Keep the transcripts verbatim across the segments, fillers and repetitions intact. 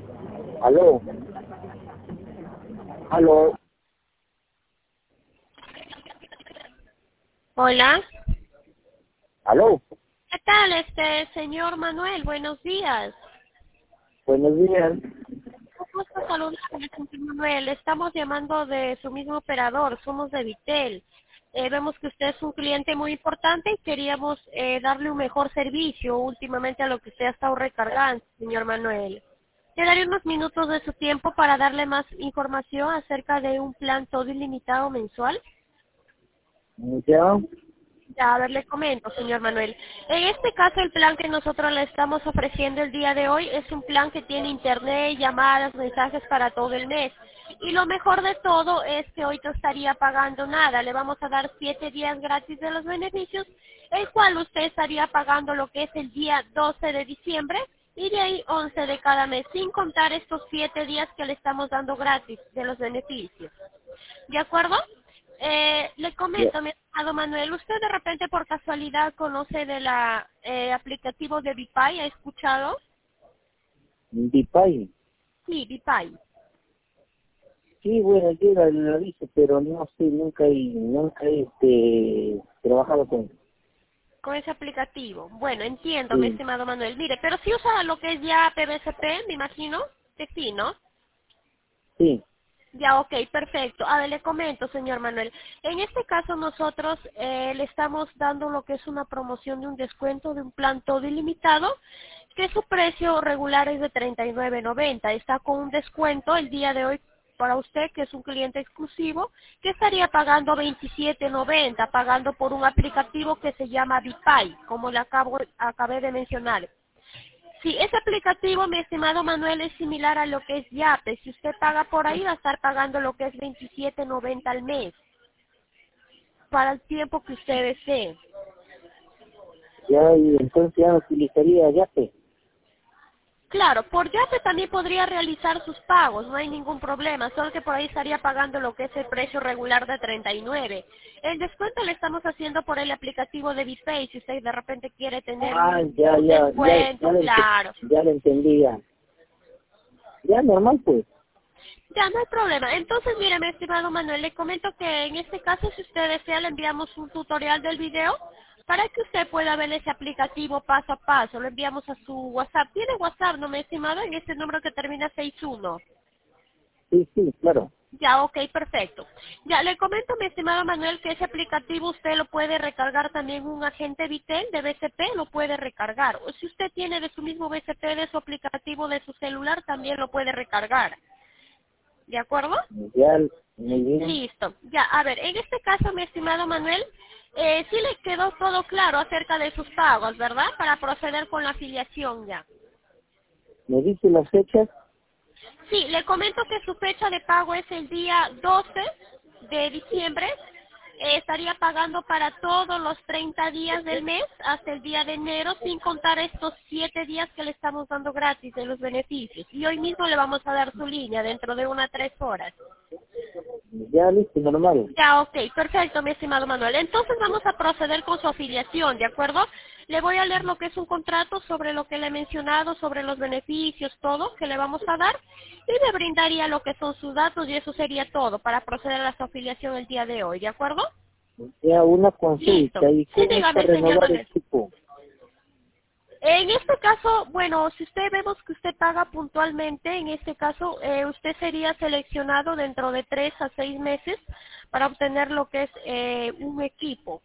Aló, aló, Hola. aló, ¿Qué tal, este señor Manuel? Buenos días. buenos días. Un gusto saludarle, señor Manuel. Estamos llamando de su mismo operador. Somos de Vitel. Eh, vemos que usted es un cliente muy importante y queríamos eh, darle un mejor servicio últimamente a lo que usted ha estado recargando, señor Manuel. Le daré unos minutos de su tiempo para darle más información acerca de un plan todo ilimitado mensual. Ya, Ya, a ver, le comento, señor Manuel. En este caso, el plan que nosotros le estamos ofreciendo el día de hoy es un plan que tiene internet, llamadas, mensajes para todo el mes. Y lo mejor de todo es que hoy no estaría pagando nada. Le vamos a dar siete días gratis de los beneficios, el cual usted estaría pagando lo que es el día doce de diciembre y de ahí once de cada mes, sin contar estos siete días que le estamos dando gratis de los beneficios. ¿De acuerdo? Eh, le ya, comento, mi estimado Manuel, ¿usted de repente por casualidad conoce de la eh, aplicativo de Vipay? ¿Ha escuchado? Dipay. Sí, Vipay. Sí, bueno, yo la, la hice, pero no sé, nunca he, nunca he este, trabajado con. Con ese aplicativo. Bueno, entiendo, mi Sí, estimado Manuel. Mire, pero si usa lo que es ya P V C P, me imagino que sí, ¿no? sí, Ya, ok, perfecto. A ver, le comento, señor Manuel. En este caso nosotros eh, le estamos dando lo que es una promoción de un descuento de un plan todo ilimitado, que su precio regular es de treinta y nueve noventa. Está con un descuento el día de hoy para usted, que es un cliente exclusivo, que estaría pagando veintisiete noventa, pagando por un aplicativo que se llama Vipay, como le acabo, acabé de mencionar. Sí, ese aplicativo, mi estimado Manuel, es similar a lo que es Yape. Si usted paga por ahí, va a estar pagando lo que es veintisiete noventa al mes, para el tiempo que usted desee. ya, y entonces ya utilizaría Yape. Claro, por Yape también podría realizar sus pagos, no hay ningún problema, solo que por ahí estaría pagando lo que es el precio regular de treinta y nueve. El descuento le estamos haciendo por el aplicativo de Bipay, si usted de repente quiere tener Ah, un, ya, un ya, ya, ya, descuento, lo ent- claro. ya lo entendí ya. Ya, normal pues. Ya, no hay problema. Entonces, mire, mi estimado Manuel, le comento que en este caso, si usted desea, le enviamos un tutorial del video para que usted pueda ver ese aplicativo paso a paso. Lo enviamos a su WhatsApp. ¿Tiene WhatsApp, no, mi estimado? En ese número que termina seis uno. Sí, sí, claro. Ya, ok, perfecto. Ya, le comento, mi estimado Manuel, que ese aplicativo usted lo puede recargar también un agente Vitel de B C P, lo puede recargar. O si usted tiene de su mismo B C P, de su aplicativo de su celular, también lo puede recargar. ¿De acuerdo? Ya, muy bien. Listo. Ya, a ver, en este caso, mi estimado Manuel, eh, sí le quedó todo claro acerca de sus pagos, ¿verdad? Para proceder con la afiliación ya. ¿Me dice las fechas? Sí, le comento que su fecha de pago es el día doce de diciembre. Eh, estaría pagando para todos los treinta días del mes hasta el día de enero, sin contar estos siete días que le estamos dando gratis de los beneficios. Y hoy mismo le vamos a dar su línea dentro de unas tres horas. Ya, listo, normal. Ya, ok, perfecto, mi estimado Manuel. Entonces vamos a proceder con su afiliación, ¿de acuerdo? Le voy a leer lo que es un contrato sobre lo que le he mencionado, sobre los beneficios, todo que le vamos a dar, y le brindaría lo que son sus datos y eso sería todo para proceder a su afiliación el día de hoy, ¿de acuerdo? Ya, una Listo. consulta. ¿Y Sí, cómo es para dígame, señor renovar el Manuel. equipo? En este caso, bueno, si usted vemos que usted paga puntualmente, en este caso eh, usted sería seleccionado dentro de tres a seis meses para obtener lo que es eh, un equipo.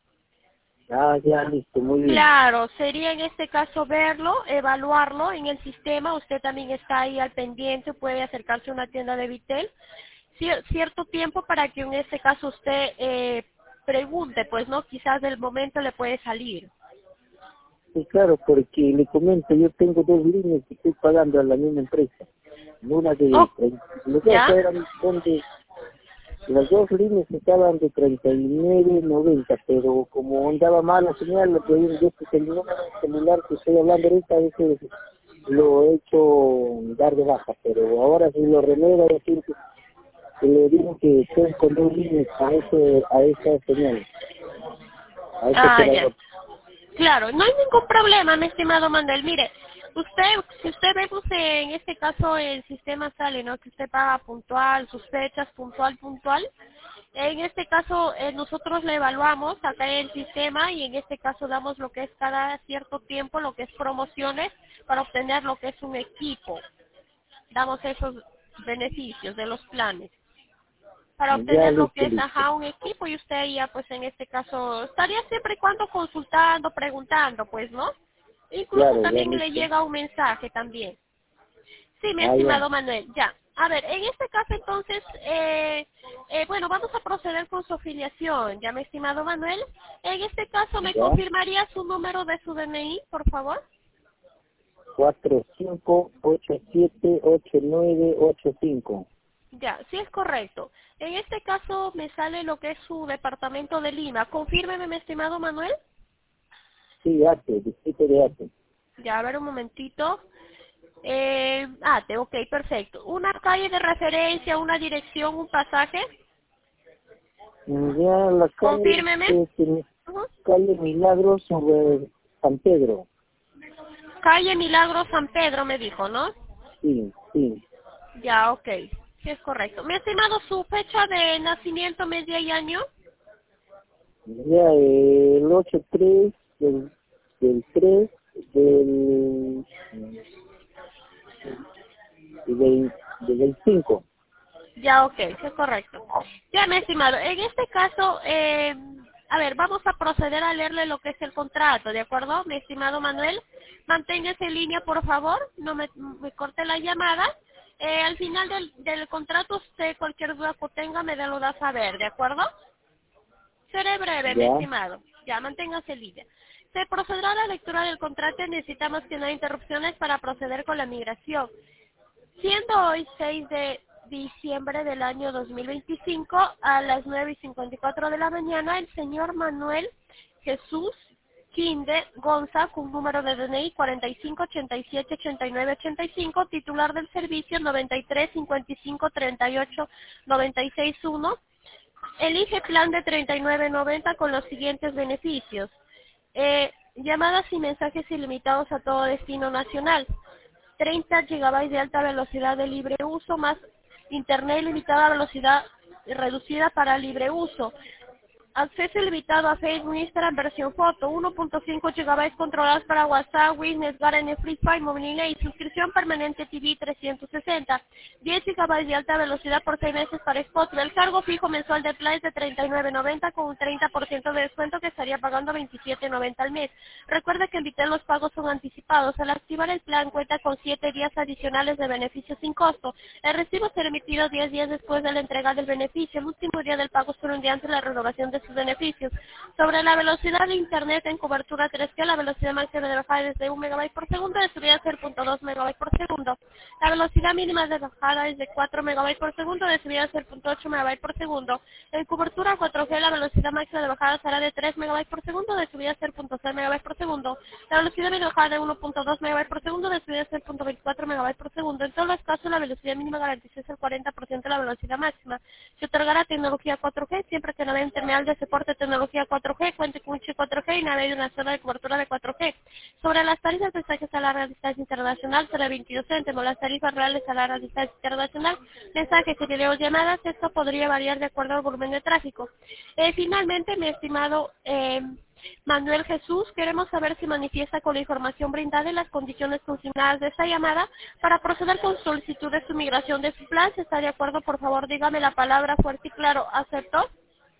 Ah, ya, listo, muy bien. Claro, sería en este caso verlo, evaluarlo en el sistema. Usted también está ahí al pendiente, puede acercarse a una tienda de Vitel. Cier- cierto tiempo para que en este caso usted eh, pregunte, pues no, quizás del momento le puede salir. Sí, claro, porque le comento, yo tengo dos líneas que estoy pagando a la misma empresa. Una de, Oh, tre- los dos ¿ya? eran, son de, las dos líneas estaban de treinta y nueve noventa, pero como andaba mal la señal, lo que yo que el número de celular que estoy hablando ahorita, ese lo he hecho dar de baja, pero ahora si lo renuevo, decir que, que le digo que estoy con dos líneas a ese, a esa señal, a ese Ah, ya. operador. Claro, no hay ningún problema, mi estimado Manuel. Mire, Usted, si usted vemos en este caso el sistema sale, ¿no? Que usted paga puntual, sus fechas, puntual, puntual. En este caso eh, nosotros le evaluamos acá en el sistema y en este caso damos lo que es cada cierto tiempo, lo que es promociones para obtener lo que es un equipo. Damos esos beneficios de los planes para Ya, obtener lo listo, que es listo. ajá un equipo y usted ya pues en este caso estaría siempre y cuando consultando, preguntando, pues, ¿no? Incluso Claro, ya también le listo. llega un mensaje también. Sí, mi Ah, ya. estimado Manuel, ya. A ver, en este caso entonces, eh, eh, bueno, vamos a proceder con su afiliación, ya mi estimado Manuel. En este caso, ¿me Ya. confirmaría su número de su D N I, por favor? Cuatro cinco ocho siete ocho nueve ocho cinco. Ya, sí es correcto. En este caso me sale lo que es su departamento de Lima. Confírmeme, mi estimado Manuel. Sí, Ate, distrito de Ate. Ya, a ver un momentito. Eh, ah, te, ok, perfecto. Una calle de referencia, una dirección, un pasaje. Ya la calle, Confírmeme. este, Ujú. calle Milagros sobre San Pedro. Calle Milagro San Pedro me dijo, ¿no? Sí, sí. Ya, ok. Sí es correcto. Mi estimado, su fecha de nacimiento, mes, día y año. Ya eh, el ocho tres del, del tres del, del, del veinticinco. Ya, ok, sí es correcto. Ya, mi estimado, en este caso, eh, a ver, vamos a proceder a leerle lo que es el contrato, ¿de acuerdo? Mi estimado Manuel, manténgase en línea, por favor, no me, me corte la llamada. Eh, al final del, del contrato, usted cualquier duda que tenga me lo da a saber, ¿de acuerdo? Seré breve, mi Ya, estimado. Ya, manténgase en línea. Se procederá a la lectura del contrato y necesitamos que no haya interrupciones para proceder con la migración. Siendo hoy seis de diciembre del año dos mil veinticinco a las nueve y cincuenta y cuatro de la mañana, el señor Manuel Jesús Quinde Gonza, con número de D N I cuarenta y cinco ochenta y siete ochenta y nueve ochenta y cinco, titular del servicio noventa y tres cincuenta y cinco treinta y ocho noventa y seis uno, elige plan de treinta y nueve noventa con los siguientes beneficios. Eh, llamadas y mensajes ilimitados a todo destino nacional. treinta gigabytes de alta velocidad de libre uso más internet ilimitada a velocidad reducida para libre uso. Acceso ilimitado a Facebook, Instagram, versión foto, uno punto cinco gigabytes controlados para WhatsApp, Witness, Garden, Free Fire, Mobile y suscripción permanente T V trescientos sesenta, diez gigabytes de alta velocidad por seis meses para Spotify. El cargo fijo mensual de plan es de treinta y nueve noventa con un treinta por ciento de descuento que estaría pagando veintisiete noventa al mes. Recuerda que en Vitel los pagos son anticipados. Al activar el plan cuenta con siete días adicionales de beneficios sin costo. El recibo será emitido diez días después de la entrega del beneficio. El último día del pago será un día antes de la renovación de sus beneficios. Sobre la velocidad de internet en cobertura tres G, la velocidad máxima de bajada es de un megabyte por segundo, de subida es cero punto dos megabytes por segundo. La velocidad mínima de bajada es de cuatro megabytes por segundo, de subida es cero punto ocho megabytes por segundo. En cobertura cuatro G, la velocidad máxima de bajada será de tres megabytes por segundo, de subida es cero punto seis megabytes por segundo. La velocidad de bajada de uno punto dos megabytes por segundo, de subida es cero punto veinticuatro megabytes por segundo. En todos los casos, la velocidad mínima garantizada es el cuarenta por ciento de la velocidad máxima. Se otorgará tecnología cuatro G siempre que navegue en terminal de soporte de tecnología cuatro G, cuente con un chip cuatro G y navegue en una zona de cobertura de cuatro G. Sobre las tarifas de mensajes a larga distancia internacional será veintidós céntimos. Las tarifas reales a larga distancia internacional, mensajes y videollamadas, esto podría variar de acuerdo al volumen de tráfico. Eh, finalmente, mi estimado eh, Manuel Jesús, queremos saber si manifiesta con la información brindada y las condiciones consignadas de esta llamada para proceder con solicitud de su migración de su plan. Si está de acuerdo, por favor, dígame la palabra fuerte y claro. ¿Aceptó?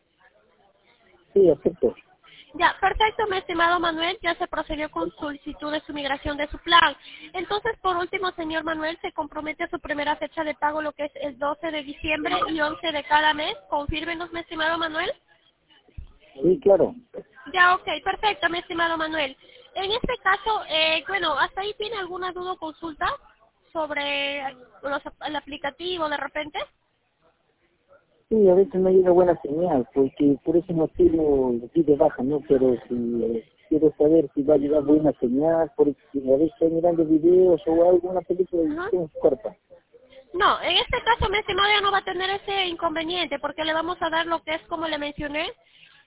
sí, acepto. Ya, perfecto, mi estimado Manuel, ya se procedió con solicitud de su migración de su plan. Entonces, por último, señor Manuel, se compromete a su primera fecha de pago, lo que es el doce de diciembre y once de cada mes. Confírmenos, mi estimado Manuel. Sí, claro. Ya, ok, perfecto, mi estimado Manuel. En este caso, eh, bueno, ¿hasta ahí tiene alguna duda o consulta sobre los, el aplicativo de repente? Sí, a veces no llega buena señal, porque por ese motivo lo pide baja, ¿no? Pero si eh, quiero saber si va a llegar buena señal, porque a veces estoy mirando videos o alguna película y Ajá. se corta. No, en este caso, mi estimado, ya no va a tener ese inconveniente porque le vamos a dar lo que es, como le mencioné,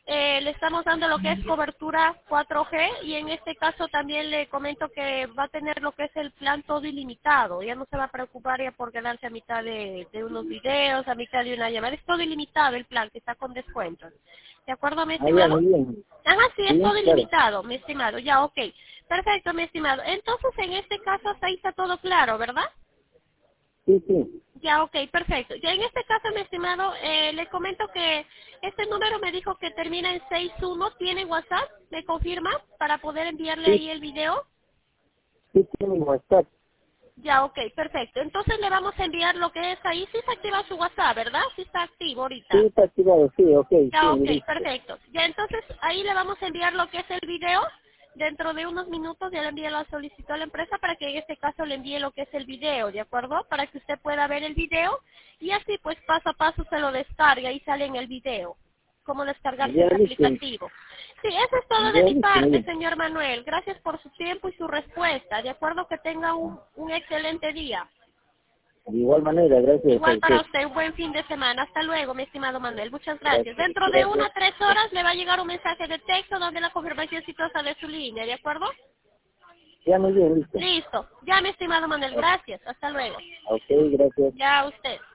eh, le estamos dando lo que es cobertura cuatro G y en este caso también le comento que va a tener lo que es el plan todo ilimitado. Ya no se va a preocupar ya por quedarse a mitad de, de unos videos, a mitad de una llamada. Es todo ilimitado el plan que está con descuentos. ¿De acuerdo, mi Ah, ya, estimado? muy bien. Ajá, sí, es Sí, todo claro. ilimitado, mi estimado. Ya, ok. Perfecto, mi estimado. Entonces, en este caso, hasta ahí está todo claro, ¿verdad? Sí, sí. Ya, ok, perfecto. Ya en este caso, mi estimado, eh, le comento que este número me dijo que termina en seis uno. ¿Tiene WhatsApp? ¿Me confirma? Para poder enviarle Sí, ahí el video. sí tiene mi WhatsApp. Ya, ok, perfecto. Entonces le vamos a enviar lo que es ahí. Sí se activa su WhatsApp, ¿verdad? Sí está activo Sí, ahorita. está activado, sí, ok, Ya, sí, ok, listo. perfecto. Ya, entonces ahí le vamos a enviar lo que es el video. Dentro de unos minutos ya le envíe la solicitud a la empresa para que en este caso le envíe lo que es el video, ¿de acuerdo? Para que usted pueda ver el video y así pues paso a paso se lo descarga y sale en el video. Cómo descargarse Ya, ese listo. aplicativo. Sí, eso es todo de Ya, mi listo, muy parte, bien. señor Manuel. Gracias por su tiempo y su respuesta. De acuerdo, que tenga un, un excelente día. De igual manera, gracias a Igual para usted. usted, un buen fin de semana. Hasta luego, mi estimado Manuel. Muchas gracias. Gracias, Dentro de gracias. unas tres horas le va a llegar un mensaje de texto donde la confirmación exitosa de su línea, ¿de acuerdo? Ya, muy bien, listo. Listo. Ya, mi estimado Manuel, gracias. Hasta luego. A usted, gracias. Ya, a usted.